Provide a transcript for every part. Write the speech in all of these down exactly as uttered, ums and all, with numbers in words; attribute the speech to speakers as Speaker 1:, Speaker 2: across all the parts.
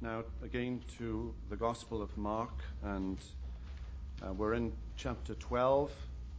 Speaker 1: now again to the Gospel of Mark, and uh, we're in chapter twelve.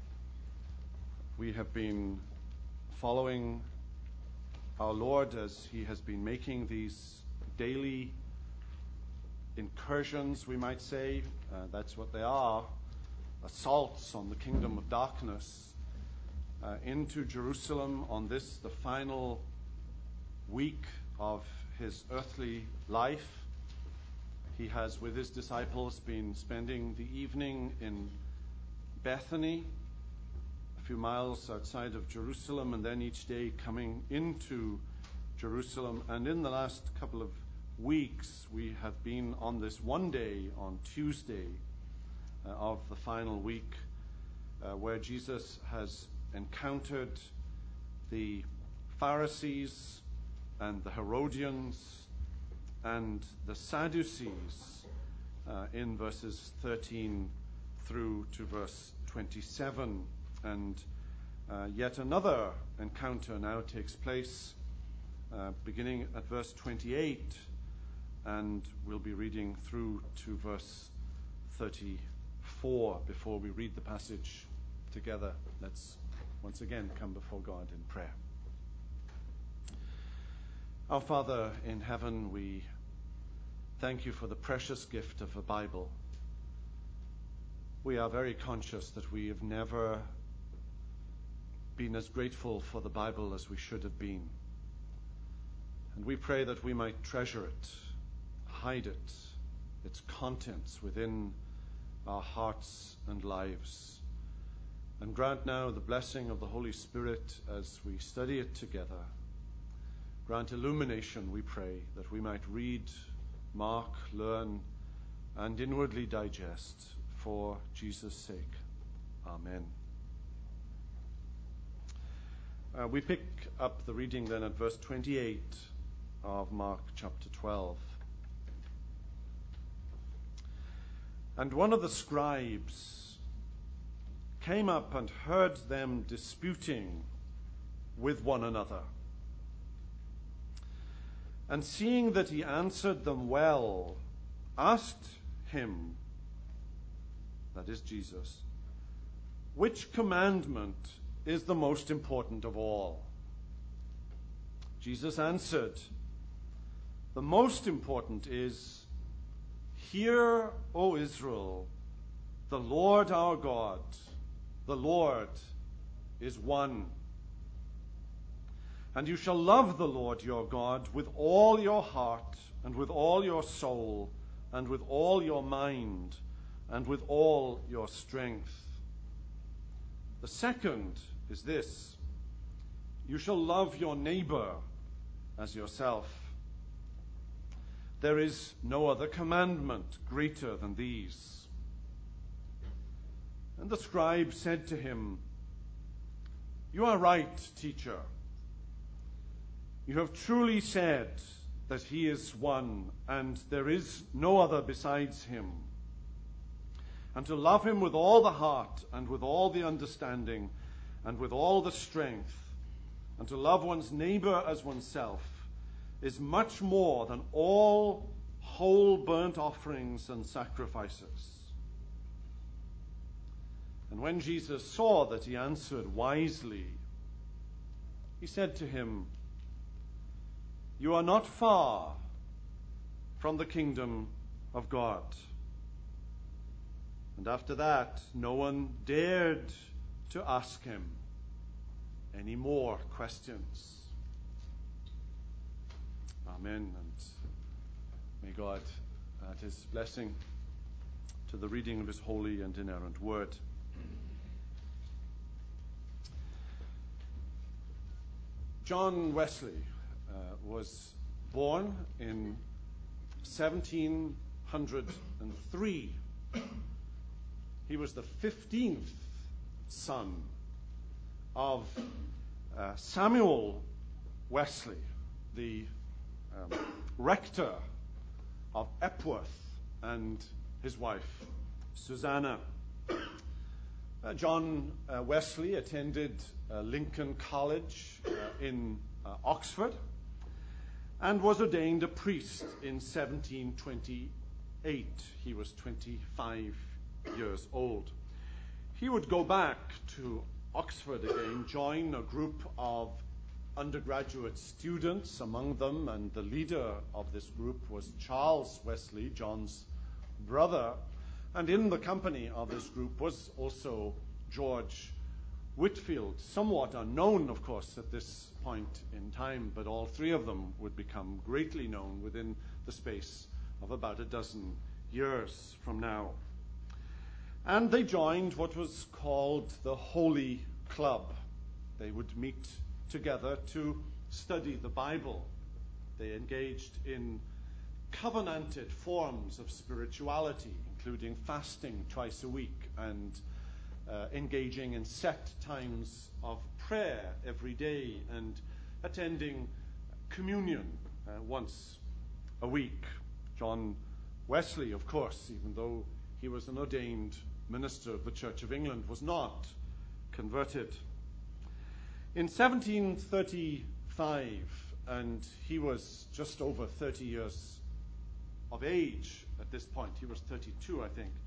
Speaker 1: We have been following our Lord as he has been making these daily incursions, we might say. Uh, that's what they are, assaults on the kingdom of darkness uh, into Jerusalem on this, the final week of his earthly life. He has, with his disciples, been spending the evening in Bethany, a few miles outside of Jerusalem, and then each day coming into Jerusalem. And in the last couple of weeks, we have been on this one day, on Tuesday uh, of the final week, uh, where Jesus has encountered the Pharisees and the Herodians and the Sadducees uh, in verses thirteen through to verse twenty-seven. And uh, yet another encounter now takes place uh, beginning at verse twenty-eight, and we'll be reading through to verse thirty-four before we read the passage together. Let's once again come before God in prayer. Our Father in heaven, we thank you for the precious gift of the Bible. We are very conscious that we have never been as grateful for the Bible as we should have been. And we pray that we might treasure it, hide it, its contents within our hearts and lives. And grant now the blessing of the Holy Spirit as we study it together. Grant illumination, we pray, that we might read, mark, learn, and inwardly digest for Jesus' sake. Amen. Uh, we pick up the reading then at verse twenty-eight of Mark chapter twelve. And one of the scribes came up and heard them disputing with one another. And seeing that he answered them well, asked him, that is Jesus, which commandment is the most important of all? Jesus answered, the most important is, hear, O Israel, the Lord our God, the Lord is one. And you shall love the Lord your God with all your heart, and with all your soul, and with all your mind, and with all your strength. The second is this: you shall love your neighbor as yourself. There is no other commandment greater than these. And the scribe said to him, you are right, teacher. You have truly said that he is one, and there is no other besides him. And to love him with all the heart, and with all the understanding, and with all the strength, and to love one's neighbor as oneself, is much more than all whole burnt offerings and sacrifices. And when Jesus saw that he answered wisely, he said to him, you are not far from the kingdom of God. And after that, no one dared to ask him any more questions. Amen. And may God add his blessing to the reading of his holy and inerrant word. John Wesley Uh, was born in seventeen oh three. He was the fifteenth son of uh, Samuel Wesley, the um, rector of Epworth, and his wife, Susanna. Uh, John uh, Wesley attended uh, Lincoln College uh, in uh, Oxford, and was ordained a priest in seventeen twenty-eight. He was twenty-five years old. He would go back to Oxford again, join a group of undergraduate students among them, and the leader of this group was Charles Wesley, John's brother, and in the company of this group was also George Whitefield, somewhat unknown, of course, at this point in time, but all three of them would become greatly known within the space of about a dozen years from now. And they joined what was called the Holy Club. They would meet together to study the Bible. They engaged in covenanted forms of spirituality, including fasting twice a week and uh, engaging in set times of prayer every day and attending communion uh, once a week. John Wesley, of course, even though he was an ordained minister of the Church of England, was not converted. In seventeen thirty-five, and he was just over thirty years of age at this point. He was thirty-two, I think.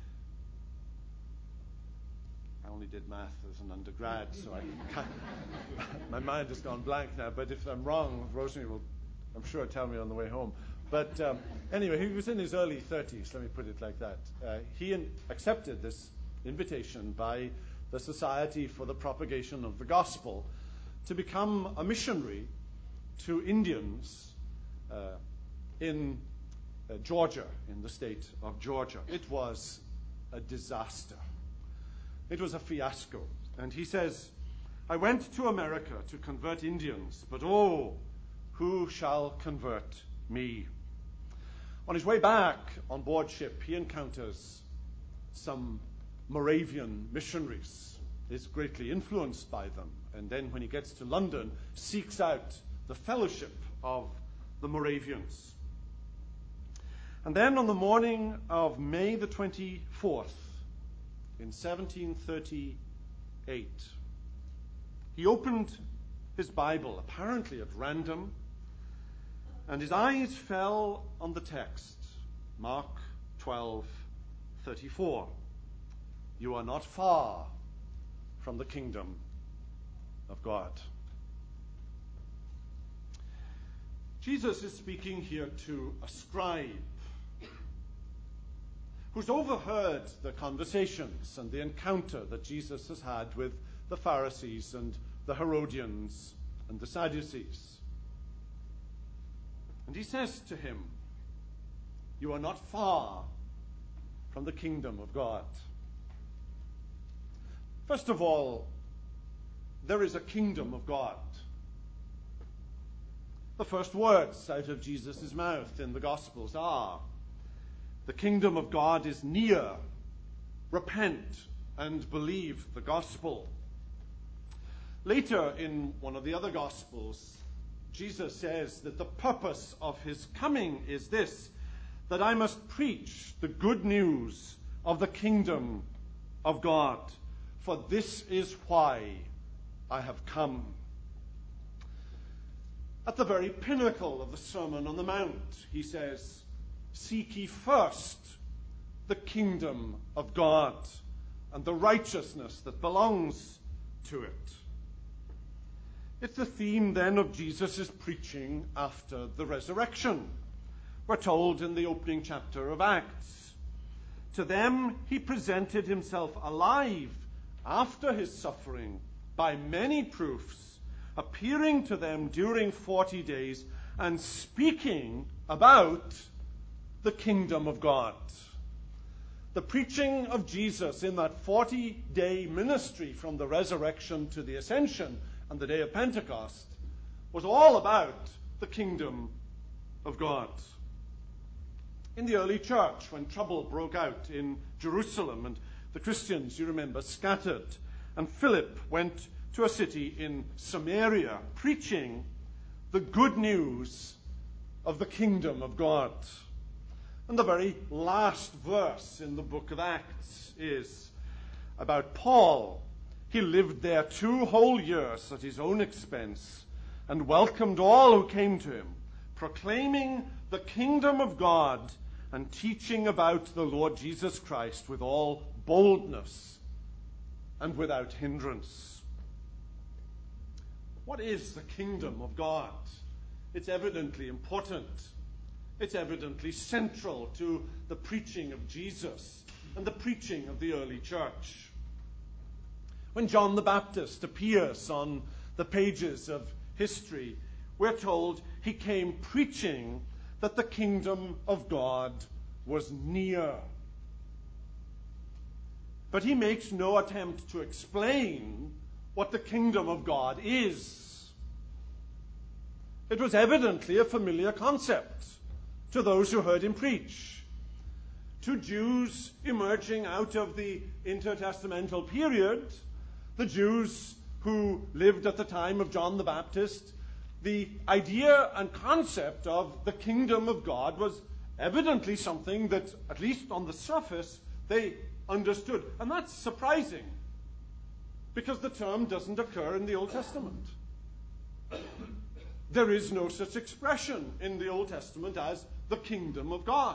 Speaker 1: I only did math as an undergrad, so I can't, my mind has gone blank now. But if I'm wrong, Rosemary will, I'm sure, tell me on the way home. But um, anyway, he was in his early thirties, let me put it like that. Uh, he in, accepted this invitation by the Society for the Propagation of the Gospel to become a missionary to Indians uh, in uh, Georgia, in the state of Georgia. It was a disaster. It was a fiasco. And he says, I went to America to convert Indians, but oh, who shall convert me? On his way back on board ship, he encounters some Moravian missionaries, is greatly influenced by them, and then when he gets to London, seeks out the fellowship of the Moravians. And then on the morning of May the twenty-fourth, in seventeen thirty-eight, he opened his Bible, apparently at random, and his eyes fell on the text, Mark twelve thirty-four. You are not far from the kingdom of God. Jesus is speaking here to a scribe who's overheard the conversations and the encounter that Jesus has had with the Pharisees and the Herodians and the Sadducees. And he says to him, you are not far from the kingdom of God. First of all, there is a kingdom of God. The first words out of Jesus' mouth in the Gospels are, the kingdom of God is near. Repent and believe the gospel. Later in one of the other Gospels, Jesus says that the purpose of his coming is this, that I must preach the good news of the kingdom of God, for this is why I have come. At the very pinnacle of the Sermon on the Mount, he says, seek ye first the kingdom of God and the righteousness that belongs to it. It's the theme then of Jesus' preaching after the resurrection. We're told in the opening chapter of Acts. To them he presented himself alive after his suffering by many proofs, appearing to them during forty days and speaking about the kingdom of God. The preaching of Jesus in that forty-day ministry from the resurrection to the ascension and the day of Pentecost was all about the kingdom of God. In the early church, when trouble broke out in Jerusalem and the Christians, you remember, scattered, and Philip went to a city in Samaria preaching the good news of the kingdom of God. And the very last verse in the book of Acts is about Paul. He lived there two whole years at his own expense and welcomed all who came to him, proclaiming the kingdom of God and teaching about the Lord Jesus Christ with all boldness and without hindrance. What is the kingdom of God? It's evidently important. It's evidently central to the preaching of Jesus and the preaching of the early church. When John the Baptist appears on the pages of history, we're told he came preaching that the kingdom of God was near. But he makes no attempt to explain what the kingdom of God is. It was evidently a familiar concept to those who heard him preach. To Jews emerging out of the intertestamental period, the Jews who lived at the time of John the Baptist, the idea and concept of the kingdom of God was evidently something that, at least on the surface, they understood. And that's surprising, because the term doesn't occur in the Old Testament. There is no such expression in the Old Testament as the kingdom of God.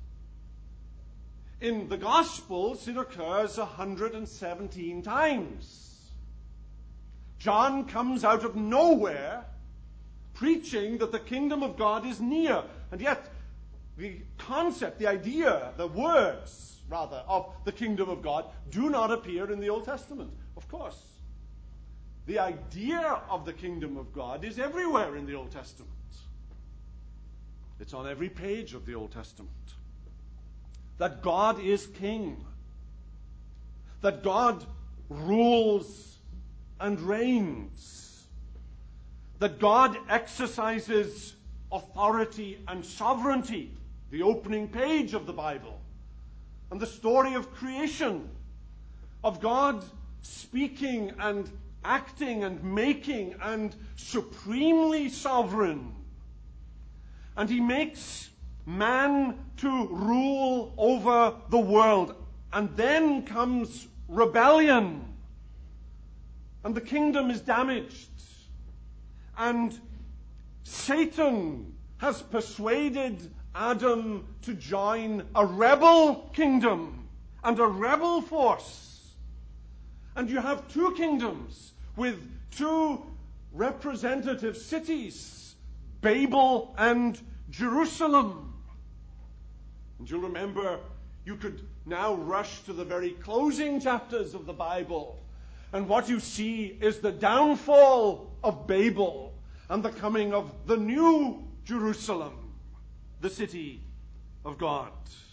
Speaker 1: In the Gospels, it occurs one hundred seventeen times. John comes out of nowhere preaching that the kingdom of God is near. And yet, the concept, the idea, the words, rather, of the kingdom of God do not appear in the Old Testament. Of course, the idea of the kingdom of God is everywhere in the Old Testament. It's on every page of the Old Testament. That God is king. That God rules and reigns. That God exercises authority and sovereignty. The opening page of the Bible. And the story of creation. Of God speaking and acting and making and supremely sovereign. And he makes man to rule over the world. And then comes rebellion. And the kingdom is damaged. And Satan has persuaded Adam to join a rebel kingdom and a rebel force. And you have two kingdoms with two representative cities, Babel and Jerusalem. And you'll remember, you could now rush to the very closing chapters of the Bible, and what you see is the downfall of Babel and the coming of the new Jerusalem, the city of God.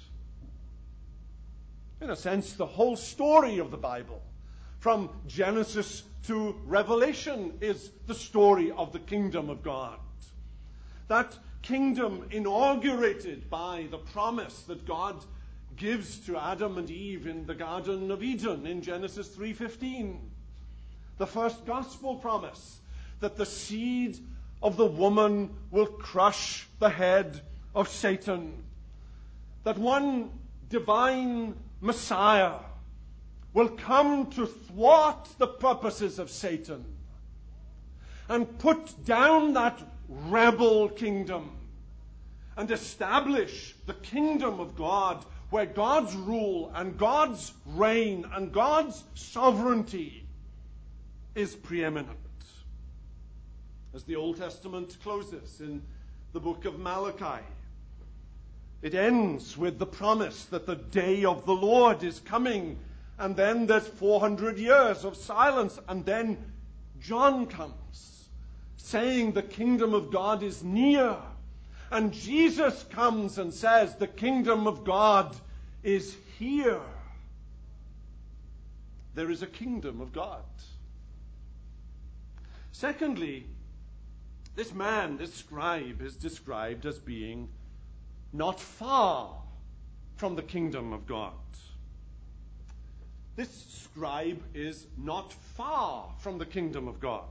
Speaker 1: In a sense, the whole story of the Bible, from Genesis to Revelation, is the story of the kingdom of God. That kingdom inaugurated by the promise that God gives to Adam and Eve in the Garden of Eden in Genesis three fifteen. The first gospel promise that the seed of the woman will crush the head of Satan. That one divine Messiah will come to thwart the purposes of Satan and put down that rebel kingdom and establish the kingdom of God, where God's rule and God's reign and God's sovereignty is preeminent. As the Old Testament closes in the book of Malachi, it ends with the promise that the day of the Lord is coming, and then there's four hundred years of silence, and then John comes, saying the kingdom of God is near. And Jesus comes and says the kingdom of God is here. There is a kingdom of God. Secondly, this man, this scribe, is described as being not far from the kingdom of God. This scribe is not far from the kingdom of God.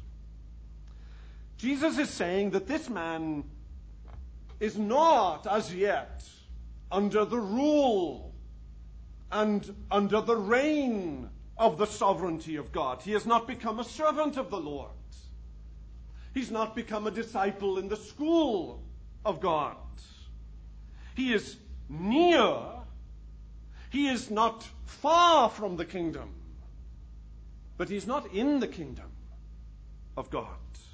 Speaker 1: Jesus is saying that this man is not as yet under the rule and under the reign of the sovereignty of God. He has not become a servant of the Lord. He's not become a disciple in the school of God. He is near. He is not far from the kingdom, but he's not in the kingdom of God.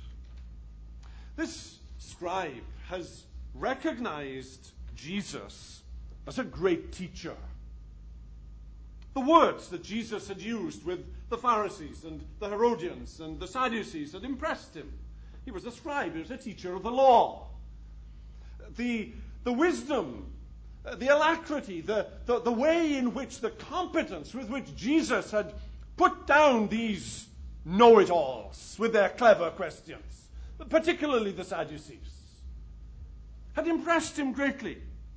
Speaker 1: This scribe has recognized Jesus as a great teacher. The words that Jesus had used with the Pharisees and the Herodians and the Sadducees had impressed him. He was a scribe, he was a teacher of the law. The, the wisdom, the alacrity, the, the, the way in which, the competence with which Jesus had put down these know-it-alls with their clever questions, particularly the Sadducees, had impressed him greatly.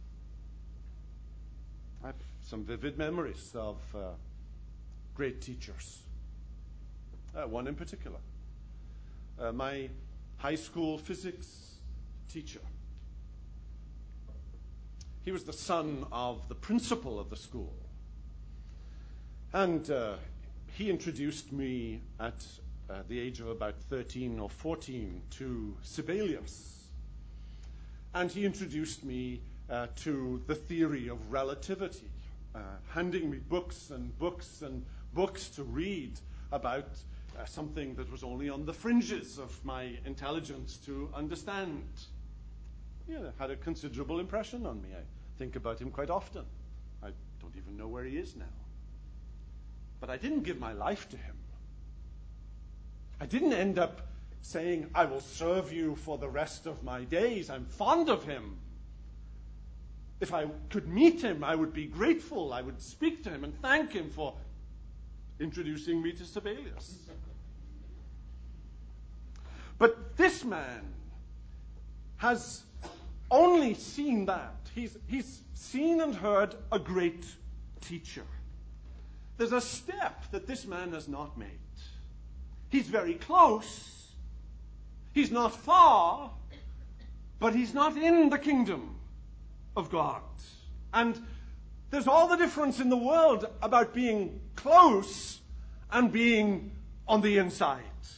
Speaker 1: I have some vivid memories of uh, great teachers. Uh, one in particular. Uh, my high school physics teacher. He was the son of the principal of the school. And uh, he introduced me at uh, the age of about thirteen or fourteen to Sibelius. And he introduced me uh, to the theory of relativity, uh, handing me books and books and books to read about uh, something that was only on the fringes of my intelligence to understand. Yeah, had a considerable impression on me. I think about him quite often. I don't even know where he is now. But I didn't give my life to him. I didn't end up saying, I will serve you for the rest of my days. I'm fond of him. If I could meet him, I would be grateful. I would speak to him and thank him for introducing me to Sibelius. But this man has only seen that. He's, he's seen and heard a great teacher. There's a step that this man has not made. He's very close. He's not far, but he's not in the kingdom of God. And there's all the difference in the world about being close and being on the inside.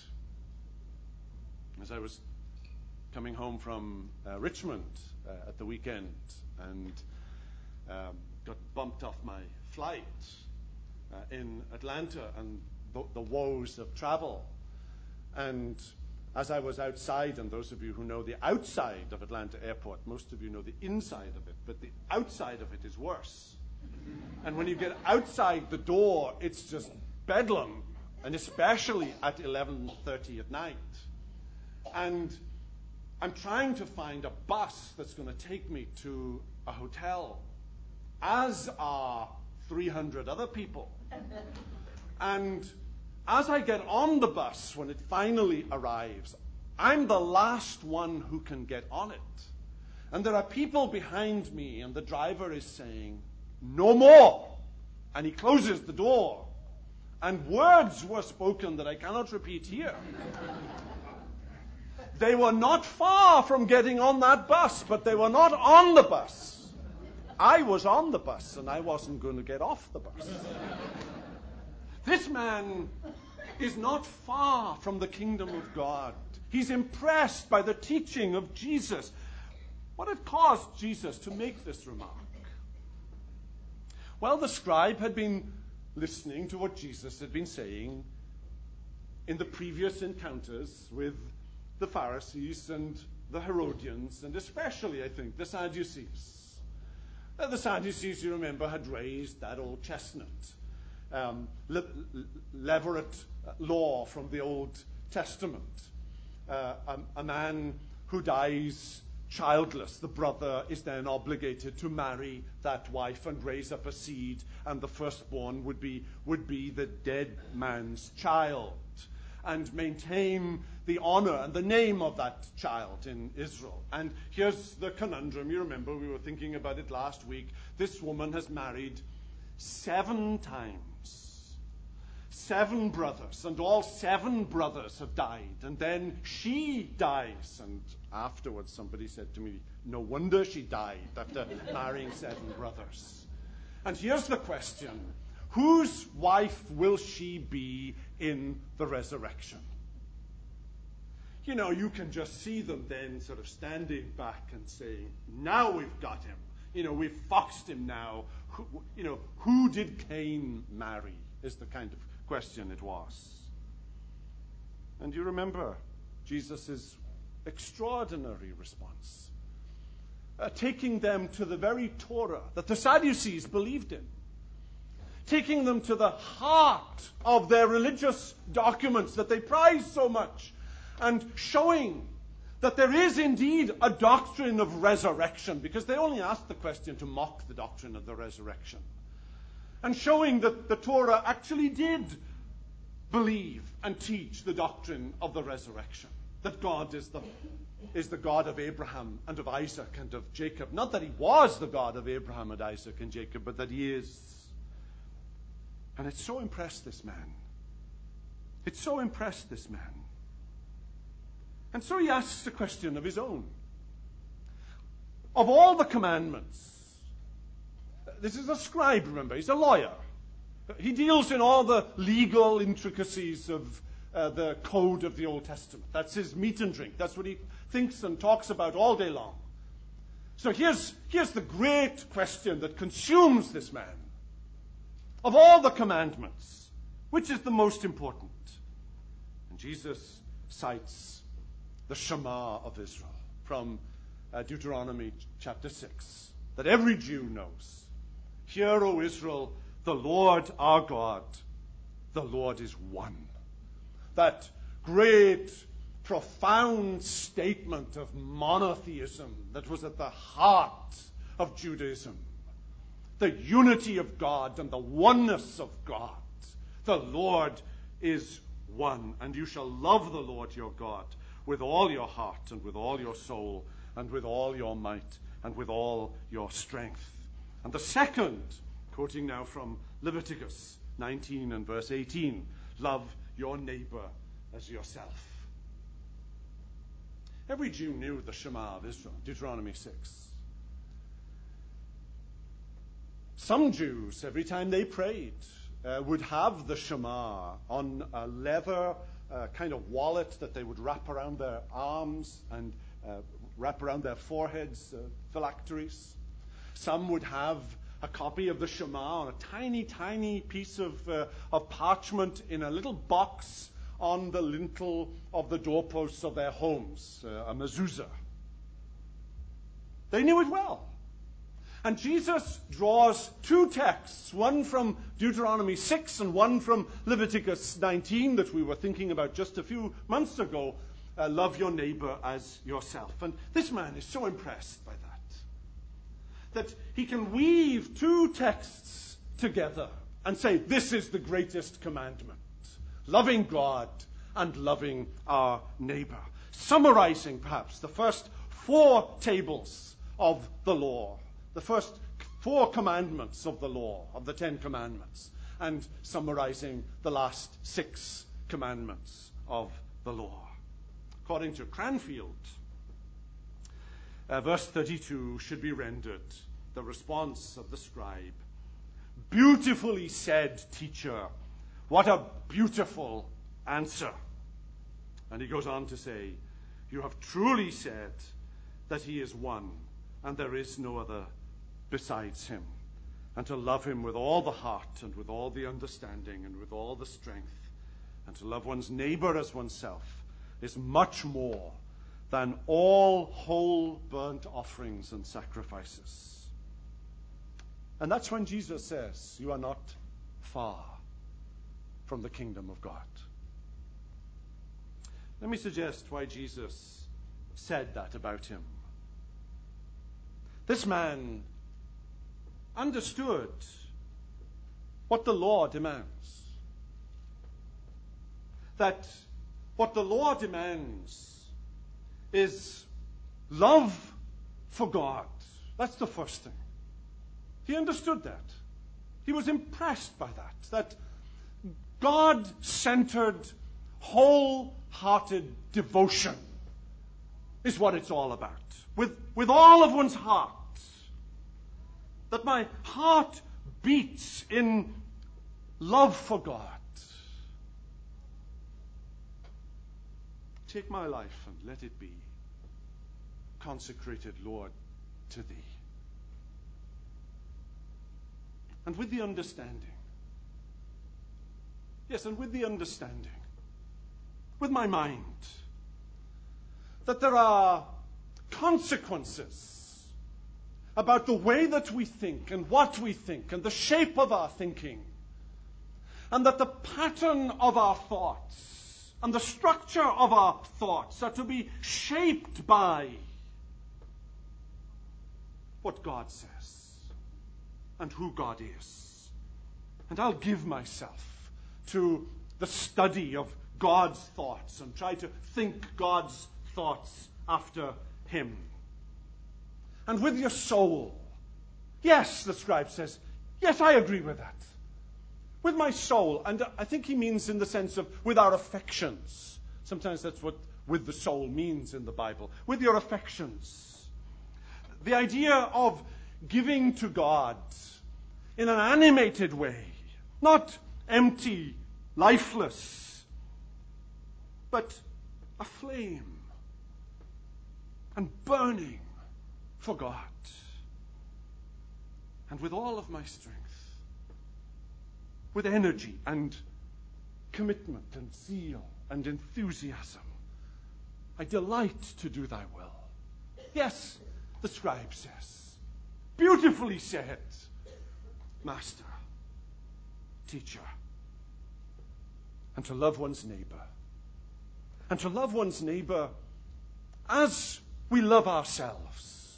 Speaker 1: As I was coming home from uh, Richmond uh, at the weekend and um, got bumped off my flight uh, in Atlanta and the, the woes of travel. And as I was outside, and those of you who know the outside of Atlanta Airport, most of you know the inside of it, but the outside of it is worse. And when you get outside the door, it's just bedlam, and especially at eleven thirty at night. And I'm trying to find a bus that's going to take me to a hotel, as are three hundred other people. And as I get on the bus, when it finally arrives, I'm the last one who can get on it. And there are people behind me, and the driver is saying, "No more." And he closes the door. And words were spoken that I cannot repeat here. They were not far from getting on that bus, but they were not on the bus. I was on the bus, and I wasn't going to get off the bus. This man is not far from the kingdom of God. He's impressed by the teaching of Jesus. What had caused Jesus to make this remark? Well, the scribe had been listening to what Jesus had been saying in the previous encounters with the Pharisees and the Herodians, and especially, I think, the Sadducees. Uh, the Sadducees, you remember, had raised that old chestnut, um, le- le- levirate law from the Old Testament. Uh, a, a man who dies childless, the brother is then obligated to marry that wife and raise up a seed, and the firstborn would be would be the dead man's child, and maintain the honor and the name of that child in Israel. And here's the conundrum. You remember, we were thinking about it last week. This woman has married seven times, seven brothers, and all seven brothers have died. And then she dies. And afterwards somebody said to me, no wonder she died after marrying seven brothers. And here's the question. Whose wife will she be in the resurrection? you know, you can just see them then sort of standing back and saying, now we've got him. You know, we've foxed him now. Who, you know, who did Cain marry is the kind of question it was. And you remember Jesus' extraordinary response, uh, taking them to the very Torah that the Sadducees believed in, taking them to the heart of their religious documents that they prized so much, and showing that there is indeed a doctrine of resurrection, because they only asked the question to mock the doctrine of the resurrection, and showing that the Torah actually did believe and teach the doctrine of the resurrection, that God is the, is the God of Abraham and of Isaac and of Jacob. Not that he was the God of Abraham and Isaac and Jacob, but that he is. And it so impressed this man. It so impressed this man. And so he asks a question of his own. Of all the commandments, this is a scribe, remember, he's a lawyer. He deals in all the legal intricacies of uh, the code of the Old Testament. That's his meat and drink. That's what he thinks and talks about all day long. So here's, here's the great question that consumes this man. Of all the commandments, which is the most important? And Jesus cites the Shema of Israel from uh, Deuteronomy chapter six, that every Jew knows. Hear, O Israel, the Lord our God, the Lord is one. That great, profound statement of monotheism that was at the heart of Judaism. The unity of God and the oneness of God. The Lord is one, and you shall love the Lord your God with all your heart and with all your soul and with all your might and with all your strength. And the second, quoting now from Leviticus nineteen and verse eighteen, love your neighbor as yourself. Every Jew knew the Shema of Israel, Deuteronomy six. Some Jews, every time they prayed, uh, would have the Shema on a leather uh, kind of wallet that they would wrap around their arms and uh, wrap around their foreheads, uh, phylacteries. Some would have a copy of the Shema on a tiny, tiny piece of, uh, of parchment in a little box on the lintel of the doorposts of their homes, uh, a mezuzah. They knew it well. And Jesus draws two texts, one from Deuteronomy six and one from Leviticus nineteen that we were thinking about just a few months ago. Uh, love your neighbor as yourself. And this man is so impressed by that, that he can weave two texts together and say, this is the greatest commandment. Loving God and loving our neighbor. Summarizing, perhaps, the first four tables of the law. The first four commandments of the law, of the Ten Commandments, and summarizing the last six commandments of the law. According to Cranfield, uh, verse thirty-two should be rendered the response of the scribe. Beautifully said, teacher. What a beautiful answer. And he goes on to say, you have truly said that he is one, and there is no other besides him, and to love him with all the heart and with all the understanding and with all the strength, and to love one's neighbor as oneself is much more than all whole burnt offerings and sacrifices. And that's when Jesus says, you are not far from the kingdom of God. Let me suggest why Jesus said that about him. This man understood what the law demands. That what the law demands is love for God. That's the first thing. He understood that. He was impressed by that. That God-centered, wholehearted devotion is what it's all about. With, with all of one's heart. That my heart beats in love for God. take my life and let it be consecrated, Lord, to thee. And with the understanding, yes, and with the understanding, with my mind, that there are consequences about the way that we think and what we think and the shape of our thinking, and that the pattern of our thoughts and the structure of our thoughts are to be shaped by what God says and who God is. And I'll give myself to the study of God's thoughts and try to think God's thoughts after him. And with your soul, yes, the scribe says, yes, I agree with that. With my soul, and I think he means in the sense of with our affections. Sometimes that's what with the soul means in the Bible. With your affections. The idea of giving to God in an animated way, not empty, lifeless, but aflame and burning for God. And with all of my strength, with energy and commitment and zeal and enthusiasm, I delight to do thy will. Yes, the scribe says, beautifully said, Master, teacher. And to love one's neighbor. And to love one's neighbor as we love ourselves.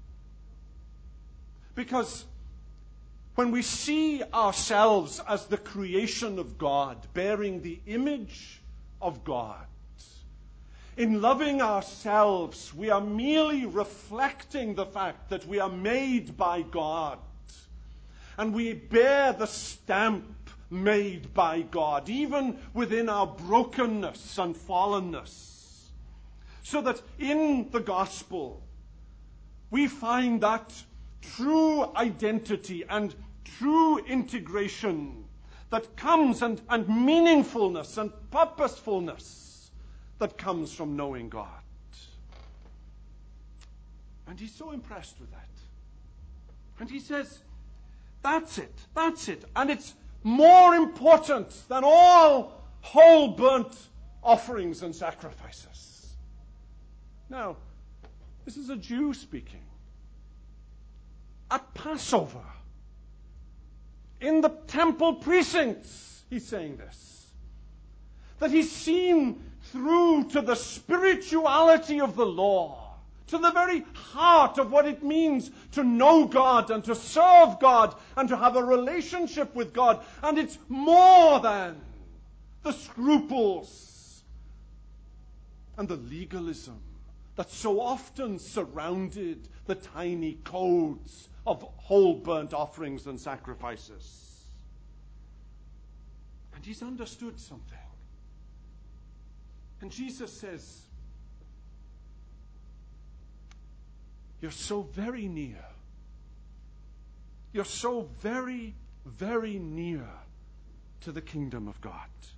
Speaker 1: Because when we see ourselves as the creation of God, bearing the image of God, in loving ourselves, we are merely reflecting the fact that we are made by God. And we bear the stamp made by God, even within our brokenness and fallenness. So that in the gospel, we find that true identity and true integration that comes, and, and meaningfulness and purposefulness that comes from knowing God. And he's so impressed with that. And he says, that's it, that's it. And it's more important than all whole burnt offerings and sacrifices. Now, this is a Jew speaking. At Passover, in the temple precincts, he's saying this. That he's seen through to the spirituality of the law, to the very heart of what it means to know God and to serve God and to have a relationship with God. And it's more than the scruples and the legalism that so often surrounded the tiny codes of whole burnt offerings and sacrifices. And he's understood something. And Jesus says, you're so very near. You're so very, very near to the kingdom of God.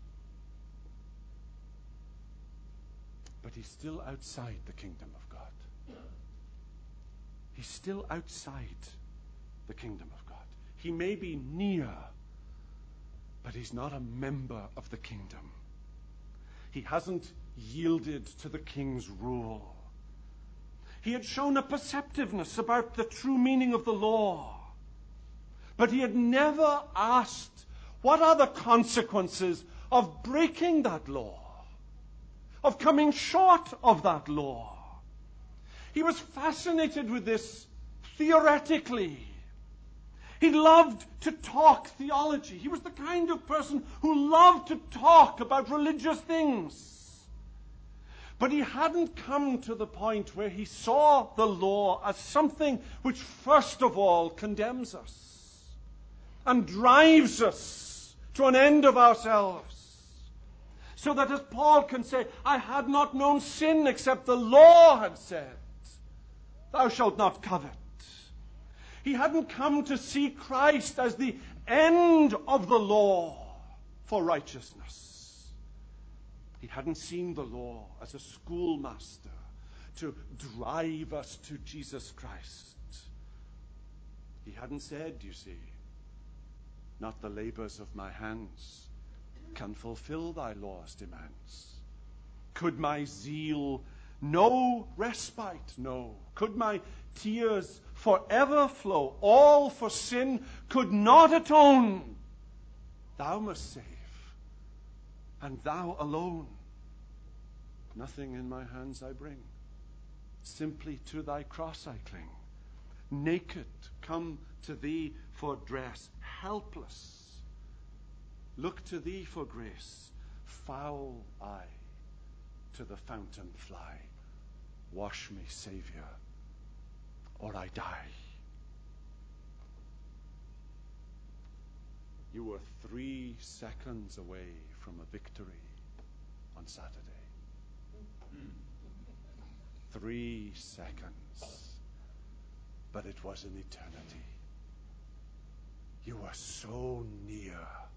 Speaker 1: But he's still outside the kingdom of God. He's still outside the kingdom of God. He may be near, but he's not a member of the kingdom. He hasn't yielded to the king's rule. He had shown a perceptiveness about the true meaning of the law, but he had never asked, what are the consequences of breaking that law, of coming short of that law? He was fascinated with this theoretically. He loved to talk theology. He was the kind of person who loved to talk about religious things. But he hadn't come to the point where he saw the law as something which first of all condemns us and drives us to an end of ourselves. So that as Paul can say, I had not known sin except the law had said, thou shalt not covet. He hadn't come to see Christ as the end of the law for righteousness. He hadn't seen the law as a schoolmaster to drive us to Jesus Christ. He hadn't said, you see, not the labors of my hands can fulfill thy law's demands. Could my zeal no respite know? Could my tears forever flow, all for sin could not atone? Thou must save, and thou alone. Nothing in my hands I bring, simply to thy cross I cling. Naked, come to thee for dress, helpless, look to thee for grace. Foul I to the fountain fly. Wash me, Savior, or I die. You were three seconds away from a victory on Saturday. Three seconds. But it was an eternity. You were so near,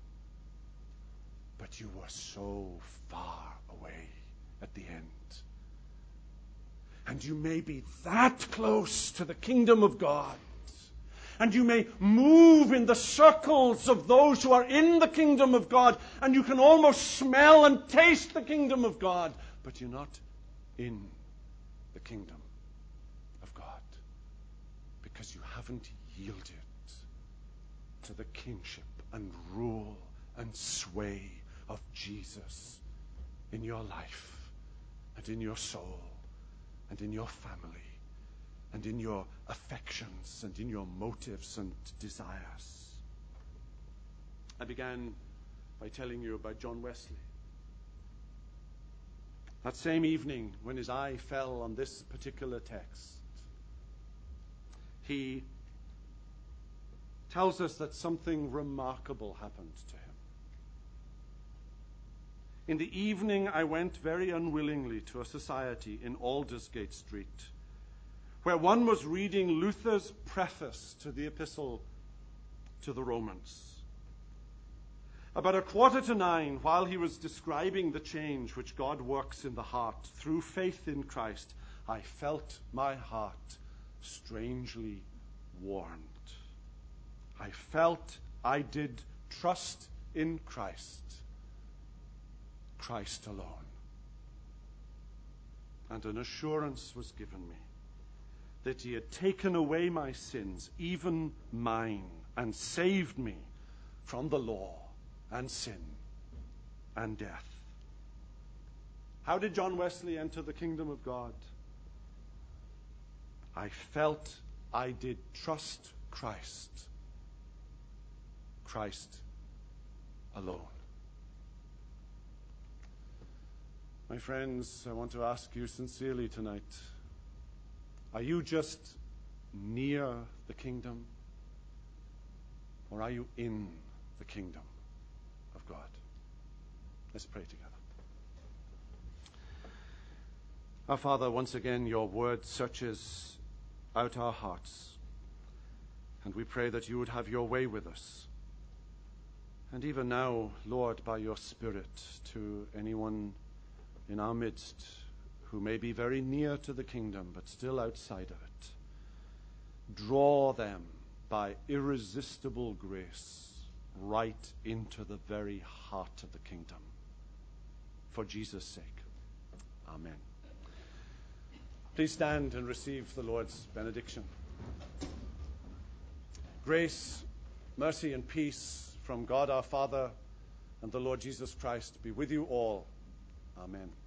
Speaker 1: but you were so far away at the end. And you may be that close to the kingdom of God, and you may move in the circles of those who are in the kingdom of God, and you can almost smell and taste the kingdom of God, but you're not in the kingdom of God because you haven't yielded to the kingship and rule and sway of Jesus in your life and in your soul and in your family and in your affections and in your motives and desires. I began by telling you about John Wesley. That same evening when his eye fell on this particular text, he tells us that something remarkable happened to him. In the evening, I went very unwillingly to a society in Aldersgate Street, where one was reading Luther's preface to the Epistle to the Romans. About a quarter to nine, while he was describing the change which God works in the heart through faith in Christ, I felt my heart strangely warmed. I felt I did trust in Christ, Christ alone. And an assurance was given me that he had taken away my sins, even mine, and saved me from the law and sin and death. How did John Wesley enter the kingdom of God? I felt I did trust Christ, Christ alone. My friends, I want to ask you sincerely tonight, are you just near the kingdom, or are you in the kingdom of God? Let's pray together. Our Father, once again, your word searches out our hearts, and we pray that you would have your way with us. And even now, Lord, by your Spirit, to anyone in our midst who may be very near to the kingdom but still outside of it, draw them by irresistible grace right into the very heart of the kingdom. For Jesus' sake. Amen. Please stand and receive the Lord's benediction. Grace, mercy, and peace from God our Father and the Lord Jesus Christ be with you all. Amen.